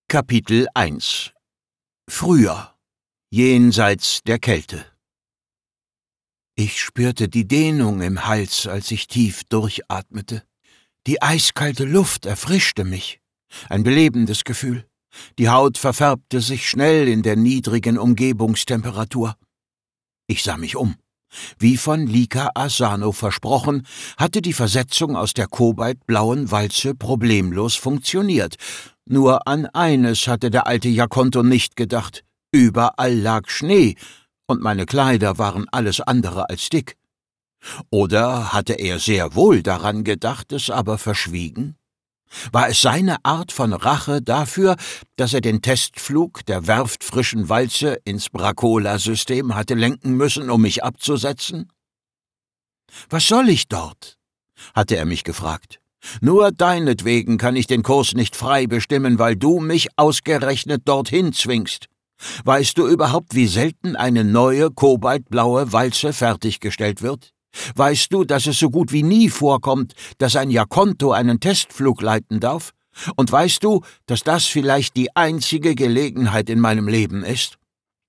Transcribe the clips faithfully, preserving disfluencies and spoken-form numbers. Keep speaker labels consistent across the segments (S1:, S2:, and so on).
S1: Kapitel eins Früher, jenseits der Kälte. Ich spürte die Dehnung im Hals, als ich tief durchatmete. Die eiskalte Luft erfrischte mich. Ein belebendes Gefühl. Die Haut verfärbte sich schnell in der niedrigen Umgebungstemperatur. Ich sah mich um. Wie von Lika Asano versprochen, hatte die Versetzung aus der kobaltblauen Walze problemlos funktioniert. Nur an eines hatte der alte Yakonto nicht gedacht. Überall lag Schnee, und meine Kleider waren alles andere als dick. Oder hatte er sehr wohl daran gedacht, es aber verschwiegen? War es seine Art von Rache dafür, dass er den Testflug der werftfrischen Walze ins Bracola-System hatte lenken müssen, um mich abzusetzen? »Was soll ich dort?« hatte er mich gefragt. »Nur deinetwegen kann ich den Kurs nicht frei bestimmen, weil du mich ausgerechnet dorthin zwingst. Weißt du überhaupt, wie selten eine neue kobaltblaue Walze fertiggestellt wird? Weißt du, dass es so gut wie nie vorkommt, dass ein Yakonto einen Testflug leiten darf? Und weißt du, dass das vielleicht die einzige Gelegenheit in meinem Leben ist?«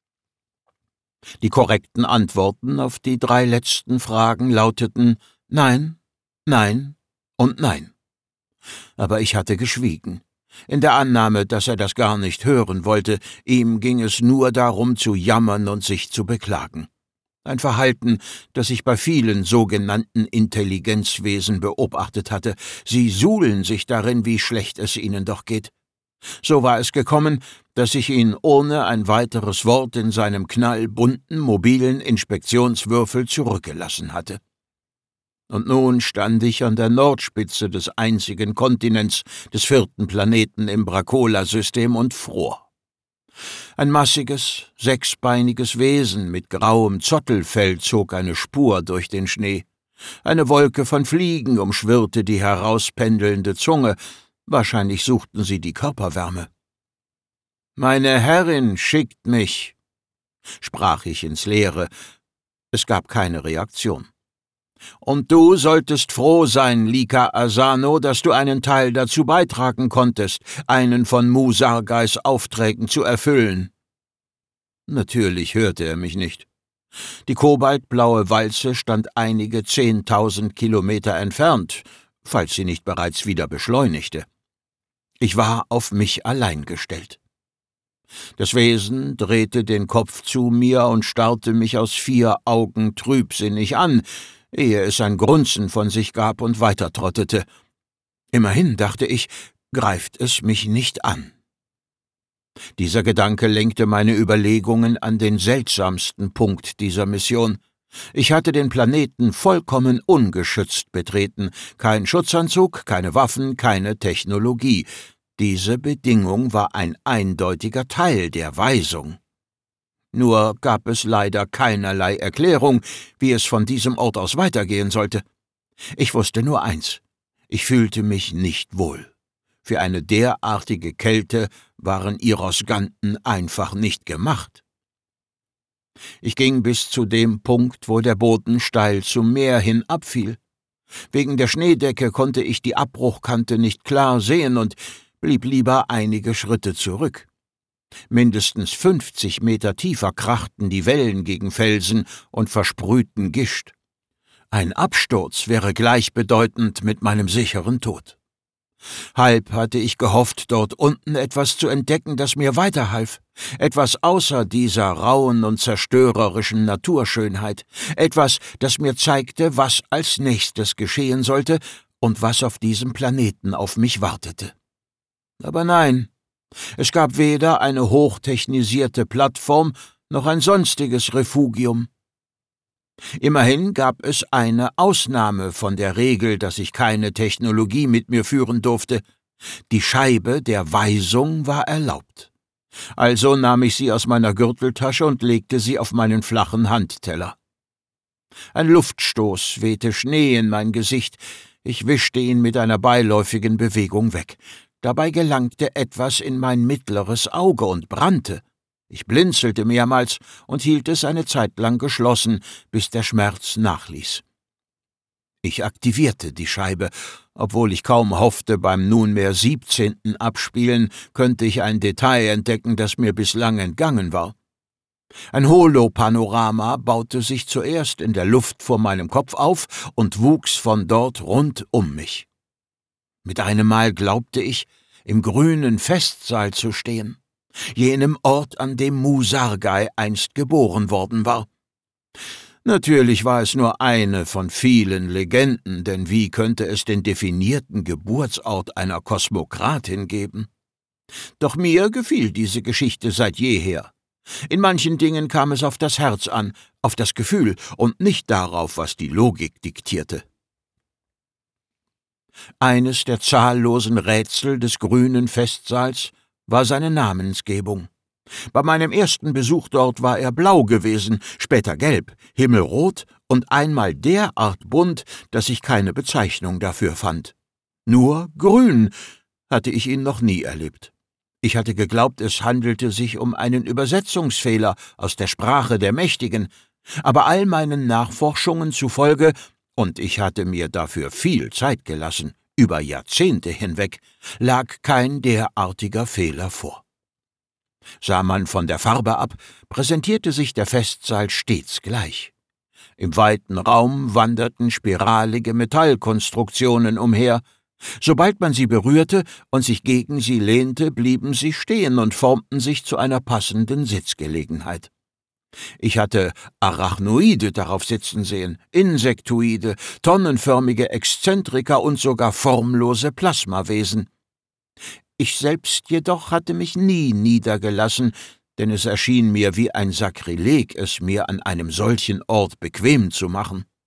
S1: Die korrekten Antworten auf die drei letzten Fragen lauteten Nein, Nein und Nein. Aber ich hatte geschwiegen, in der Annahme, dass er das gar nicht hören wollte. Ihm ging es nur darum, zu jammern und sich zu beklagen. Ein Verhalten, das ich bei vielen sogenannten Intelligenzwesen beobachtet hatte. Sie suhlen sich darin, wie schlecht es ihnen doch geht. So war es gekommen, dass ich ihn ohne ein weiteres Wort in seinem knallbunten, mobilen Inspektionswürfel zurückgelassen hatte. Und nun stand ich an der Nordspitze des einzigen Kontinents, des vierten Planeten im Bracola-System und fror. Ein massiges, sechsbeiniges Wesen mit grauem Zottelfell zog eine Spur durch den Schnee. Eine Wolke von Fliegen umschwirrte die herauspendelnde Zunge. Wahrscheinlich suchten sie die Körperwärme. »Meine Herrin schickt mich«, sprach ich ins Leere. Es gab keine Reaktion. »Und du solltest froh sein, Lika Asano, dass du einen Teil dazu beitragen konntest, einen von Musargais Aufträgen zu erfüllen.« Natürlich hörte er mich nicht. Die kobaltblaue Walze stand einige zehntausend Kilometer entfernt, falls sie nicht bereits wieder beschleunigte. Ich war auf mich allein gestellt. Das Wesen drehte den Kopf zu mir und starrte mich aus vier Augen trübsinnig an, ehe es ein Grunzen von sich gab und weitertrottete. Immerhin, dachte ich, greift es mich nicht an. Dieser Gedanke lenkte meine Überlegungen an den seltsamsten Punkt dieser Mission. Ich hatte den Planeten vollkommen ungeschützt betreten, kein Schutzanzug, keine Waffen, keine Technologie. Diese Bedingung war ein eindeutiger Teil der Weisung. Nur gab es leider keinerlei Erklärung, wie es von diesem Ort aus weitergehen sollte. Ich wusste nur eins: Ich fühlte mich nicht wohl. Für eine derartige Kälte waren Irosganten einfach nicht gemacht. Ich ging bis zu dem Punkt, wo der Boden steil zum Meer hin abfiel. Wegen der Schneedecke konnte ich die Abbruchkante nicht klar sehen und blieb lieber einige Schritte zurück. Mindestens fünfzig Meter tiefer krachten die Wellen gegen Felsen und versprühten Gischt. Ein Absturz wäre gleichbedeutend mit meinem sicheren Tod. Halb hatte ich gehofft, dort unten etwas zu entdecken, das mir weiterhalf, etwas außer dieser rauen und zerstörerischen Naturschönheit, etwas, das mir zeigte, was als nächstes geschehen sollte und was auf diesem Planeten auf mich wartete. Aber nein, es gab weder eine hochtechnisierte Plattform noch ein sonstiges Refugium. Immerhin gab es eine Ausnahme von der Regel, dass ich keine Technologie mit mir führen durfte. Die Scheibe der Weisung war erlaubt. Also nahm ich sie aus meiner Gürteltasche und legte sie auf meinen flachen Handteller. Ein Luftstoß wehte Schnee in mein Gesicht. Ich wischte ihn mit einer beiläufigen Bewegung weg. Dabei gelangte etwas in mein mittleres Auge und brannte. Ich blinzelte mehrmals und hielt es eine Zeit lang geschlossen, bis der Schmerz nachließ. Ich aktivierte die Scheibe. Obwohl ich kaum hoffte, beim nunmehr siebzehnten Abspielen könnte ich ein Detail entdecken, das mir bislang entgangen war. Ein Holopanorama baute sich zuerst in der Luft vor meinem Kopf auf und wuchs von dort rund um mich. Mit einem Mal glaubte ich, im grünen Festsaal zu stehen, jenem Ort, an dem Musargai einst geboren worden war. Natürlich war es nur eine von vielen Legenden, denn wie könnte es den definierten Geburtsort einer Kosmokratin geben? Doch mir gefiel diese Geschichte seit jeher. In manchen Dingen kam es auf das Herz an, auf das Gefühl und nicht darauf, was die Logik diktierte. Eines der zahllosen Rätsel des grünen Festsaals war seine Namensgebung. Bei meinem ersten Besuch dort war er blau gewesen, später gelb, himmelrot und einmal derart bunt, dass ich keine Bezeichnung dafür fand. Nur grün hatte ich ihn noch nie erlebt. Ich hatte geglaubt, es handelte sich um einen Übersetzungsfehler aus der Sprache der Mächtigen, aber all meinen Nachforschungen zufolge, und ich hatte mir dafür viel Zeit gelassen, über Jahrzehnte hinweg, lag kein derartiger Fehler vor. Sah man von der Farbe ab, präsentierte sich der Festsaal stets gleich. Im weiten Raum wanderten spiralige Metallkonstruktionen umher. Sobald man sie berührte und sich gegen sie lehnte, blieben sie stehen und formten sich zu einer passenden Sitzgelegenheit. Ich hatte Arachnoide darauf sitzen sehen, Insektoide, tonnenförmige Exzentriker und sogar formlose Plasmawesen. Ich selbst jedoch hatte mich nie niedergelassen, denn es erschien mir wie ein Sakrileg, es mir an einem solchen Ort bequem zu machen.